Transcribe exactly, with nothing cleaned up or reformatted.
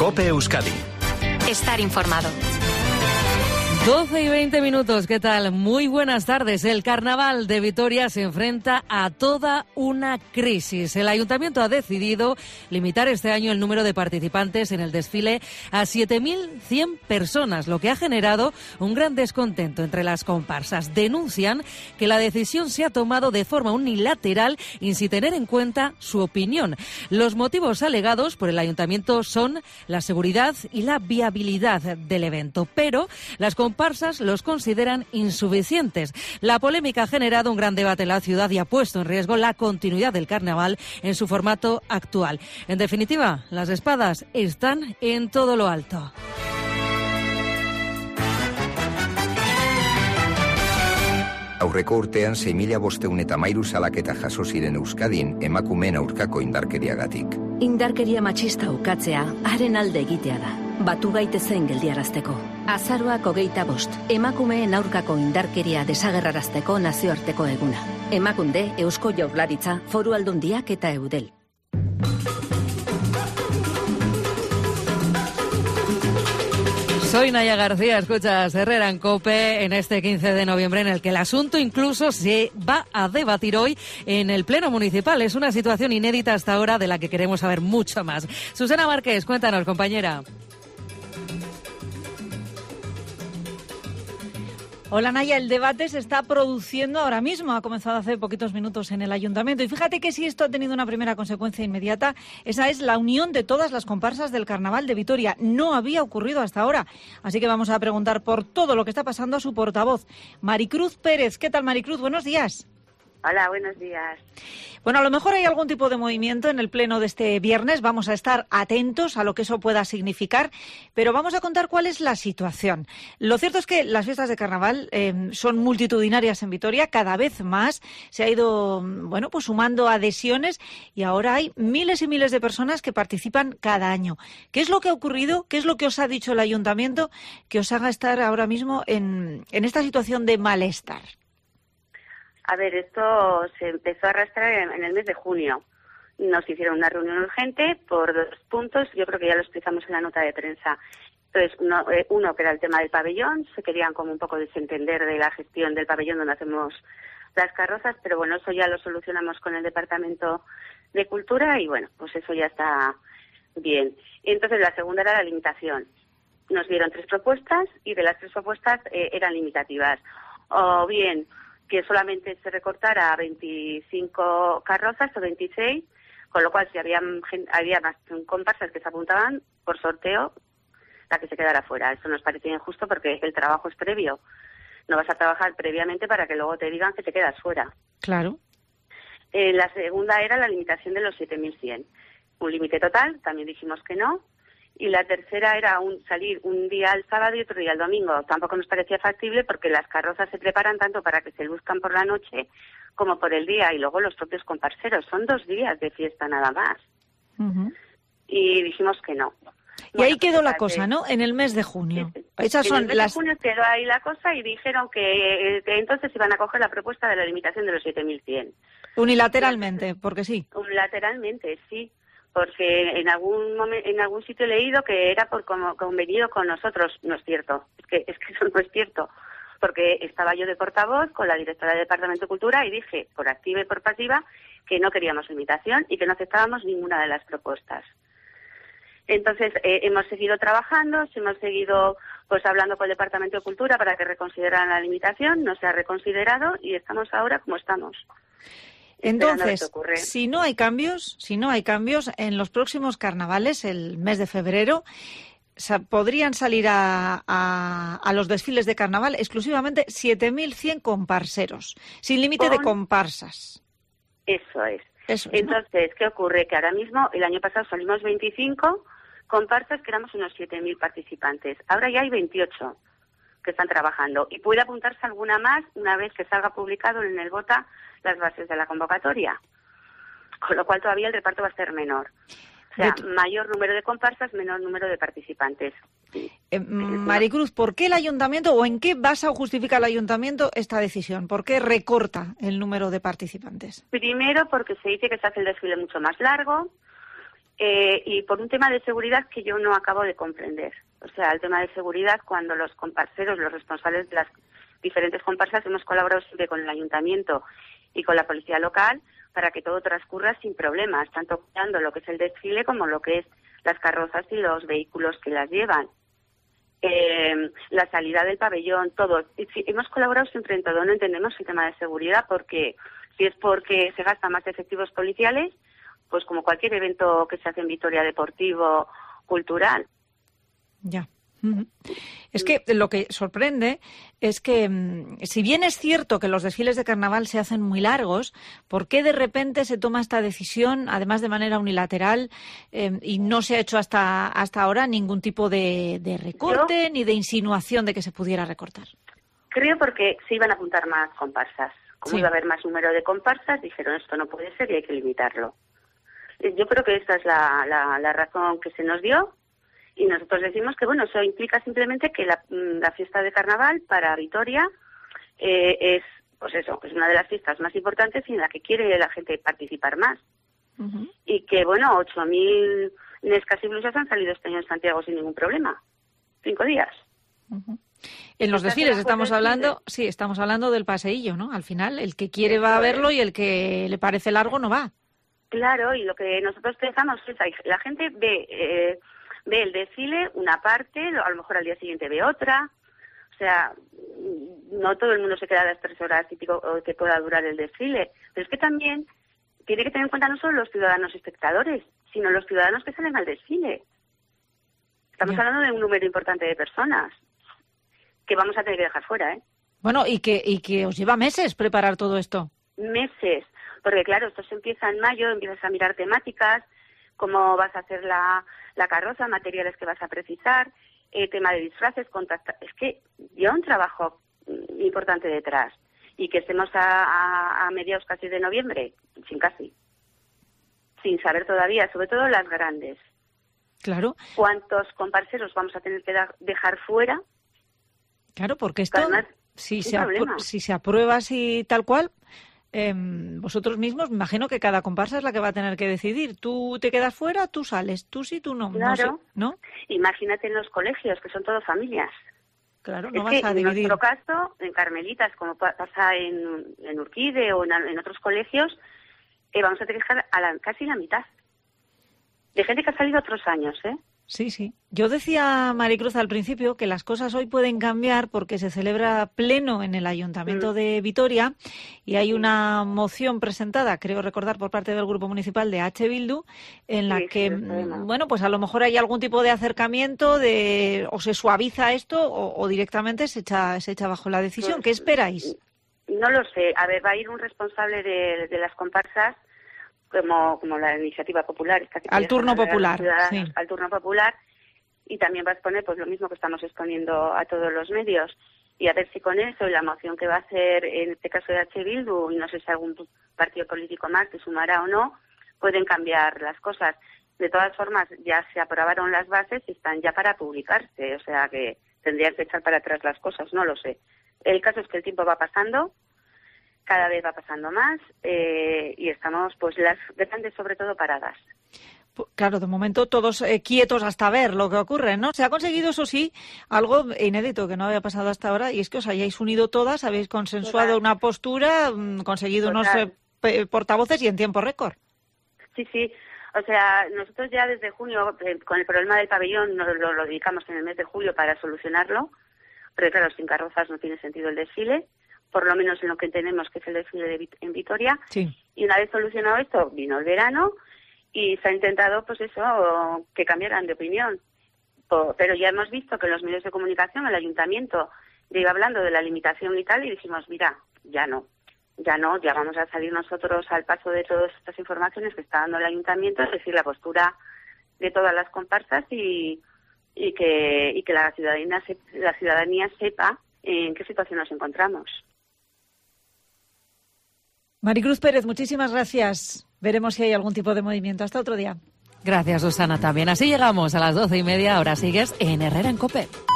COPE Euskadi. Estar informado. doce y veinte minutos, ¿qué tal? Muy buenas tardes. El Carnaval de Vitoria se enfrenta a toda una crisis. El Ayuntamiento ha decidido limitar este año el número de participantes en el desfile a siete mil cien personas, lo que ha generado un gran descontento entre las comparsas. Denuncian que la decisión se ha tomado de forma unilateral y sin tener en cuenta su opinión. Los motivos alegados por el Ayuntamiento son la seguridad y la viabilidad del evento, pero las comparsas comparsas los consideran insuficientes. La polémica ha generado un gran debate en la ciudad y ha puesto en riesgo la continuidad del carnaval en su formato actual. En definitiva, las espadas están en todo lo alto. Aurreko urtean sei mila bostehun eta hamairu salaketa jaso ziren Euskadin emakumeen aurkako indarkeriagatik. Indarkeria matxista ukatzea, haren alde egitea da. Batu gaitezen geldiarazteko. Azaroak hogeita bost, emakumeen aurkako indarkeria desagerrarazteko nazioarteko eguna. Emakunde, Eusko Jaurlaritza, Foru Aldundiak eta Eudel. Soy Naya García, escuchas Herrera en COPE en este quince de noviembre, en el que el asunto incluso se va a debatir hoy en el Pleno Municipal. Es una situación inédita hasta ahora de la que queremos saber mucho más. Susana Márquez, cuéntanos, compañera. Hola Naya, el debate se está produciendo ahora mismo, ha comenzado hace poquitos minutos en el Ayuntamiento y fíjate que si esto ha tenido una primera consecuencia inmediata, esa es la unión de todas las comparsas del Carnaval de Vitoria. No había ocurrido hasta ahora, así que vamos a preguntar por todo lo que está pasando a su portavoz, Maricruz Pérez. ¿Qué tal, Maricruz? Buenos días. Hola, buenos días. Bueno, a lo mejor hay algún tipo de movimiento en el pleno de este viernes. Vamos a estar atentos a lo que eso pueda significar, pero vamos a contar cuál es la situación. Lo cierto es que las fiestas de carnaval eh, son multitudinarias en Vitoria, cada vez más. Se ha ido, bueno, pues sumando adhesiones y ahora hay miles y miles de personas que participan cada año. ¿Qué es lo que ha ocurrido? ¿Qué es lo que os ha dicho el Ayuntamiento que os haga estar ahora mismo en, en esta situación de malestar? A ver, esto se empezó a arrastrar en, en el mes de junio. Nos hicieron una reunión urgente por dos puntos, yo creo que ya lo explicamos en la nota de prensa. Entonces, uno, eh, uno que era el tema del pabellón, se querían como un poco desentender de la gestión del pabellón donde hacemos las carrozas, pero bueno, eso ya lo solucionamos con el Departamento de Cultura y bueno, pues eso ya está bien. Entonces, la segunda era la limitación. Nos dieron tres propuestas y de las tres propuestas eh, eran limitativas. O bien que solamente se recortara a veinticinco carrozas o veintiséis, con lo cual si había, había más comparsas que se apuntaban por sorteo, la que se quedara fuera. Eso nos parecía injusto porque el trabajo es previo. No vas a trabajar previamente para que luego te digan que te quedas fuera. Claro. Eh, la segunda era la limitación de los siete mil cien. Un límite total, también dijimos que no. Y la tercera era un, salir un día el sábado y otro día el domingo. Tampoco nos parecía factible porque las carrozas se preparan tanto para que se luzcan por la noche como por el día y luego los propios comparseros. Son dos días de fiesta nada más. Uh-huh. Y dijimos que no. Y bueno, ahí quedó la cosa, ¿no? En el mes de junio. Sí, sí. Esas son en el mes las... de junio quedó ahí la cosa y dijeron que, que entonces iban a coger la propuesta de la limitación de los siete mil cien. Unilateralmente, porque sí. Unilateralmente, sí. Porque en algún momento, en algún sitio he leído que era por como convenido con nosotros. No es cierto, es que, es que eso no es cierto. Porque estaba yo de portavoz con la directora del Departamento de Cultura y dije, por activa y por pasiva, que no queríamos limitación y que no aceptábamos ninguna de las propuestas. Entonces, eh, hemos seguido trabajando, hemos seguido pues hablando con el Departamento de Cultura para que reconsideraran la limitación, no se ha reconsiderado y estamos ahora como estamos. Entonces, si no hay cambios, si no hay cambios en los próximos carnavales, el mes de febrero, podrían salir a, a, a los desfiles de carnaval exclusivamente siete mil cien comparseros, sin límite de comparsas. Eso es. Eso es, Entonces, ¿no? ¿Qué ocurre? Que ahora mismo, el año pasado salimos veinticinco comparsas, que éramos unos siete mil participantes. Ahora ya hay veintiocho que están trabajando y puede apuntarse alguna más una vez que salga publicado en el BOTA las bases de la convocatoria, con lo cual todavía el reparto va a ser menor. O sea, de... mayor número de comparsas, menor número de participantes. Eh, Maricruz, ¿por qué el Ayuntamiento o en qué basa o justifica el Ayuntamiento esta decisión? ¿Por qué recorta el número de participantes? Primero porque se dice que se hace el desfile mucho más largo Eh, y por un tema de seguridad que yo no acabo de comprender. O sea, el tema de seguridad, cuando los comparseros, los responsables de las diferentes comparsas, hemos colaborado siempre con el ayuntamiento y con la policía local para que todo transcurra sin problemas, tanto cuidando lo que es el desfile como lo que es las carrozas y los vehículos que las llevan. Eh, la salida del pabellón, todo. Y si, hemos colaborado siempre en todo. No entendemos el tema de seguridad porque si es porque se gastan más efectivos policiales, pues como cualquier evento que se hace en Vitoria, deportivo, cultural. Ya. Es que lo que sorprende es que, si bien es cierto que los desfiles de carnaval se hacen muy largos, ¿por qué de repente se toma esta decisión, además de manera unilateral, eh, y no se ha hecho hasta hasta ahora ningún tipo de, de recorte Yo, ni de insinuación de que se pudiera recortar? Creo porque se iban a apuntar más comparsas. Como Sí. iba a haber más número de comparsas, dijeron esto no puede ser y hay que limitarlo. Yo creo que esta es la, la, la razón que se nos dio. Y nosotros decimos que, bueno, eso implica simplemente que la, la fiesta de carnaval para Vitoria eh, es, pues eso, es una de las fiestas más importantes y en la que quiere la gente participar más. Uh-huh. Y que, bueno, ocho mil nescas y blusas han salido este año en Santiago sin ningún problema. Cinco días. Uh-huh. En los desfiles estamos hablando, sí, estamos hablando del paseillo, ¿no? Al final, el que quiere va a verlo y el que le parece largo no va. Claro, y lo que nosotros pensamos es, la gente ve... Eh, ve el desfile, una parte, a lo mejor al día siguiente ve otra. O sea, no todo el mundo se queda las tres horas típico que pueda durar el desfile. Pero es que también tiene que tener en cuenta no solo los ciudadanos espectadores, sino los ciudadanos que salen al desfile. Estamos yeah. hablando de un número importante de personas que vamos a tener que dejar fuera, ¿eh? Bueno, y que, y que os lleva meses preparar todo esto. Meses. Porque claro, esto se empieza en mayo, empiezas a mirar temáticas, cómo vas a hacer la, la carroza, materiales que vas a precisar, eh, tema de disfraces, contactar. Es que lleva un trabajo importante detrás. Y que estemos a, a, a mediados casi de noviembre, sin casi, sin saber todavía, sobre todo las grandes. Claro. ¿Cuántos comparseros vamos a tener que da, dejar fuera? Claro, porque esto, además, si, se apru- si se aprueba así tal cual... Eh, vosotros mismos, me imagino que cada comparsa es la que va a tener que decidir. Tú te quedas fuera, tú sales, tú sí, tú no. Claro. No sé, ¿no? Imagínate en los colegios, que son todo familias. Claro, no es vas que a dividir. En nuestro caso, en Carmelitas, como pasa en, en Urquide o en, en otros colegios, eh, vamos a tener que dejar a la, casi la mitad. De gente que ha salido otros años, ¿eh? Sí, sí. Yo decía, Maricruz, al principio que las cosas hoy pueden cambiar porque se celebra pleno en el Ayuntamiento mm. de Vitoria y hay una moción presentada, creo recordar, por parte del Grupo Municipal de H. Bildu, en la sí, que, sí, bueno, pues a lo mejor hay algún tipo de acercamiento de o se suaviza esto o, o directamente se echa, se echa bajo la decisión. Pues, ¿qué esperáis? No lo sé. A ver, va a ir un responsable de, de las comparsas como como la iniciativa popular esta que al turno popular sí. al turno popular y también va a exponer pues lo mismo que estamos exponiendo a todos los medios y a ver si con eso y la moción que va a hacer en este caso de H. Bildu y no sé si algún partido político más se sumará o no pueden cambiar las cosas. De todas formas ya se aprobaron las bases y están ya para publicarse, o sea que tendrían que echar para atrás las cosas, no lo sé. El caso es que el tiempo va pasando, cada vez va pasando más eh, y estamos, pues, las grandes sobre todo paradas. Claro, de momento todos eh, quietos hasta ver lo que ocurre, ¿no? Se ha conseguido, eso sí, algo inédito que no había pasado hasta ahora y es que os hayáis unido todas, habéis consensuado Total. una postura, mmm, conseguido Total. unos eh, portavoces y en tiempo récord. Sí, sí. O sea, nosotros ya desde junio, eh, con el problema del pabellón, nos lo, lo dedicamos en el mes de julio para solucionarlo, pero claro, sin carrozas no tiene sentido el desfile. Por lo menos en lo que tenemos, que es el desfile de, en Vitoria. Sí. Y una vez solucionado esto, vino el verano y se ha intentado, pues eso, que cambiaran de opinión. Pero ya hemos visto que en los medios de comunicación, el ayuntamiento, ya iba hablando de la limitación y tal, y dijimos, mira, ya no, ya no, ya vamos a salir nosotros al paso de todas estas informaciones que está dando el ayuntamiento, es decir, la postura de todas las comparsas y, y que, y que la ciudadanía, la ciudadanía sepa en qué situación nos encontramos. Maricruz Pérez, muchísimas gracias. Veremos si hay algún tipo de movimiento. Hasta otro día. Gracias, Susana, también. Así llegamos a las doce y media. Ahora sigues en Herrera en COPE.